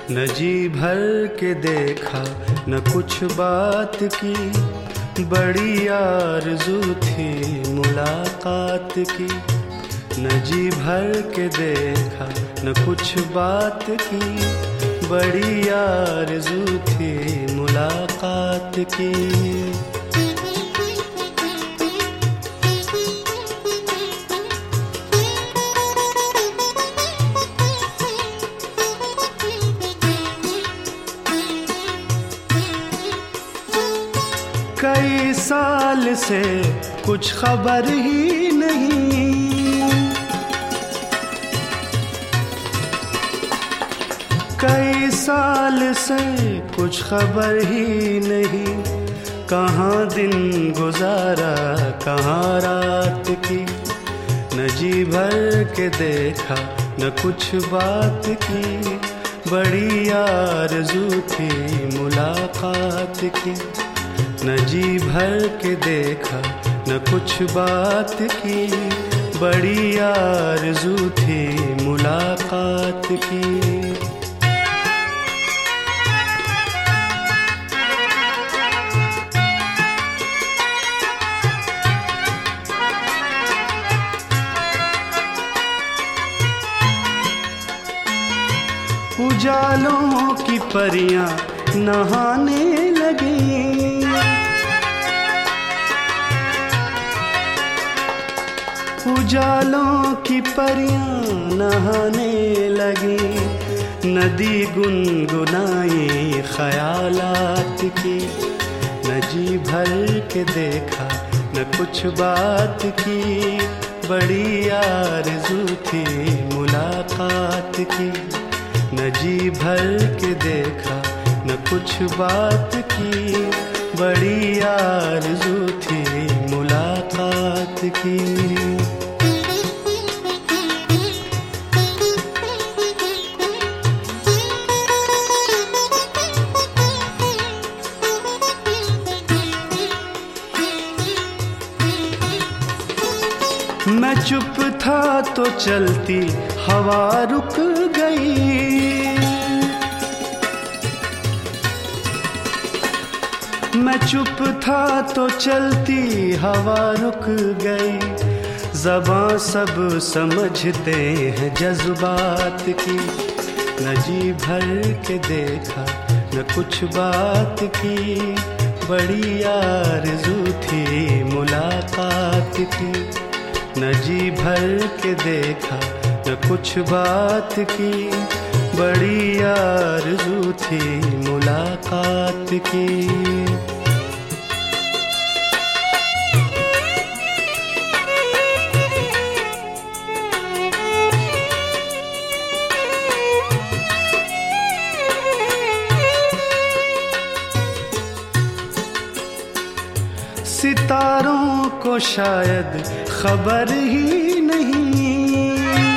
न जी भर के देखा न कुछ बात की, बड़ी आरज़ू थी मुलाकात की। न जी भर के देखा न कुछ बात की, बड़ी आरज़ू थी मुलाकात की। कई साल से कुछ खबर ही नहीं, कई साल से कुछ खबर ही नहीं। कहाँ दिन गुजारा कहाँ रात की, न जी भर के देखा न कुछ बात की, बड़ी आरज़ू थी मुलाकात की। न जी भर के देखा न कुछ बात की, बड़ी आरज़ू थी मुलाकात की। उजालों की परियां नहाने लगी, उजालों की परियां नहाने लगी। नदी गुनगुनाई ख्यालात की, न जी भर के देखा न कुछ बात की, बड़ी आरज़ू थी मुलाकात की। न जी भर के देखा न कुछ बात की, बड़ी आरज़ू थी मुलाकात की। मैं चुप था तो चलती हवा रुक गई, मैं चुप था तो चलती हवा रुक गई। ज़बां सब समझते हैं जज्बात की, न जी भर के देखा न कुछ बात की, बड़ी आरज़ू थी मुलाकात की। न जी भर के देखा न कुछ बात की, बड़ी आरज़ू थी मुलाकात की। सितारों को शायद खबर ही नहीं,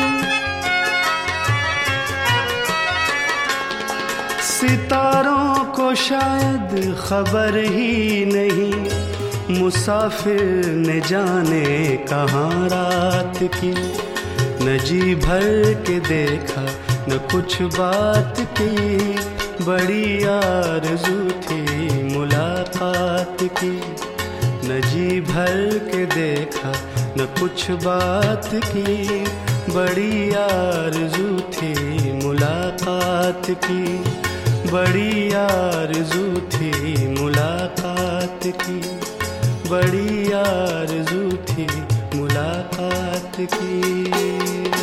सितारों को शायद खबर ही नहीं। मुसाफिर ने जाने कहाँ रात की, न जी भर के देखा न कुछ बात की, बड़ी आरज़ू थी मुलाकात की। न जी भर के देखा न कुछ बात की, बड़ी आरज़ू थी मुलाकात की, बड़ी आरज़ू थी मुलाकात की, बड़ी आरज़ू थी मुलाकात की।